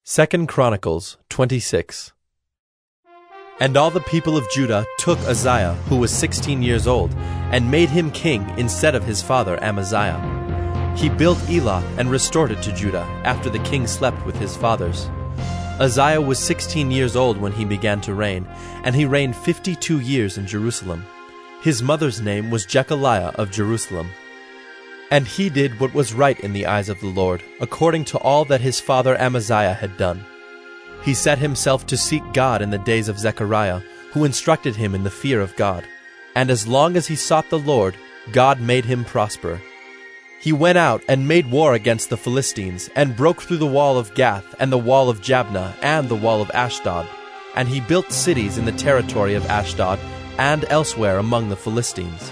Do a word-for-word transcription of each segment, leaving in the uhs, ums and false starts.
Second Chronicles twenty-six. And all the people of Judah took Uzziah, who was sixteen years old, and made him king instead of his father Amaziah. He built Elath and restored it to Judah, after the king slept with his fathers. Uzziah was sixteen years old when he began to reign, and he reigned fifty-two years in Jerusalem. His mother's name was Jechaliah of Jerusalem. And he did what was right in the eyes of the Lord, according to all that his father Amaziah had done. He set himself to seek God in the days of Zechariah, who instructed him in the fear of God. And as long as he sought the Lord, God made him prosper. He went out and made war against the Philistines, and broke through the wall of Gath, and the wall of Jabneh, and the wall of Ashdod. And he built cities in the territory of Ashdod, and elsewhere among the Philistines.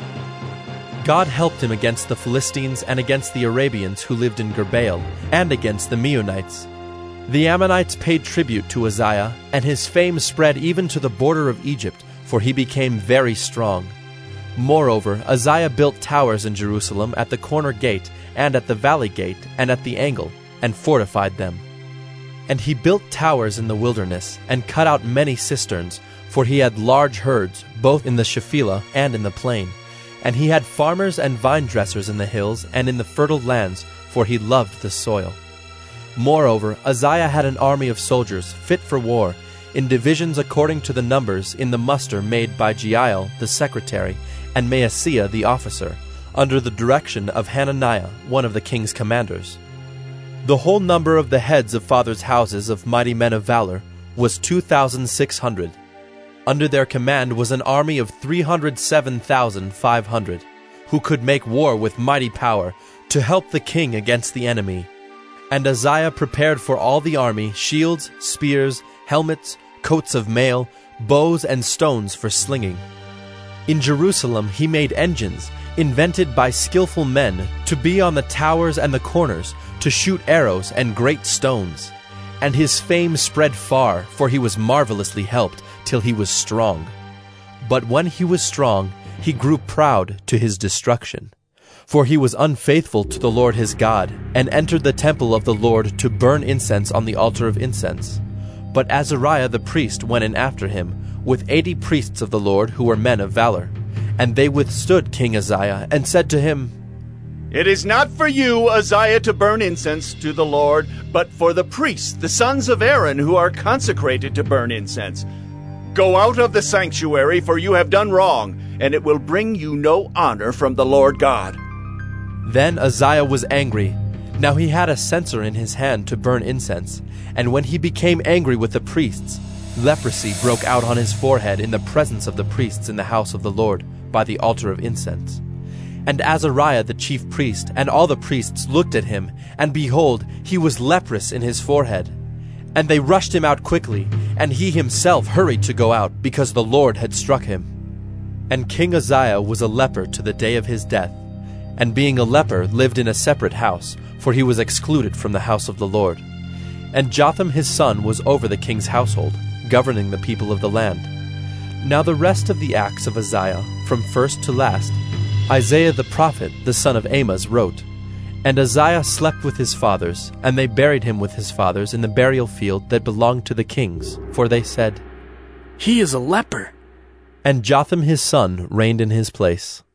God helped him against the Philistines and against the Arabians who lived in Gurbaal, and against the Meunites. The Ammonites paid tribute to Uzziah, and his fame spread even to the border of Egypt, for he became very strong. Moreover, Uzziah built towers in Jerusalem at the corner gate, and at the valley gate, and at the angle, and fortified them. And he built towers in the wilderness, and cut out many cisterns, for he had large herds, both in the Shephelah and in the plain. And he had farmers and vine-dressers in the hills and in the fertile lands, for he loved the soil. Moreover, Uzziah had an army of soldiers, fit for war, in divisions according to the numbers in the muster made by Jeiel the secretary, and Maaseiah the officer, under the direction of Hananiah, one of the king's commanders. The whole number of the heads of fathers' houses of mighty men of valor was two thousand six hundred. Under their command was an army of three hundred seven thousand five hundred, who could make war with mighty power, to help the king against the enemy. And Uzziah prepared for all the army shields, spears, helmets, coats of mail, bows and stones for slinging. In Jerusalem he made engines, invented by skillful men, to be on the towers and the corners, to shoot arrows and great stones. And his fame spread far, for he was marvelously helped, till he was strong. But when he was strong, he grew proud to his destruction. For he was unfaithful to the Lord his God, and entered the temple of the Lord to burn incense on the altar of incense. But Azariah the priest went in after him, with eighty priests of the Lord who were men of valor. And they withstood King Uzziah, and said to him, "It is not for you, Uzziah, to burn incense to the Lord, but for the priests, the sons of Aaron, who are consecrated to burn incense. Go out of the sanctuary, for you have done wrong, and it will bring you no honor from the Lord God." Then Uzziah was angry. Now he had a censer in his hand to burn incense, and when he became angry with the priests, leprosy broke out on his forehead in the presence of the priests in the house of the Lord, by the altar of incense. And Azariah the chief priest and all the priests looked at him, and behold, he was leprous in his forehead. And they rushed him out quickly, and he himself hurried to go out, because the Lord had struck him. And King Uzziah was a leper to the day of his death, and being a leper lived in a separate house, for he was excluded from the house of the Lord. And Jotham his son was over the king's household, governing the people of the land. Now the rest of the acts of Uzziah, from first to last, Isaiah the prophet, the son of Amoz, wrote. And Uzziah slept with his fathers, and they buried him with his fathers in the burial field that belonged to the kings, for they said, "He is a leper." And Jotham his son reigned in his place.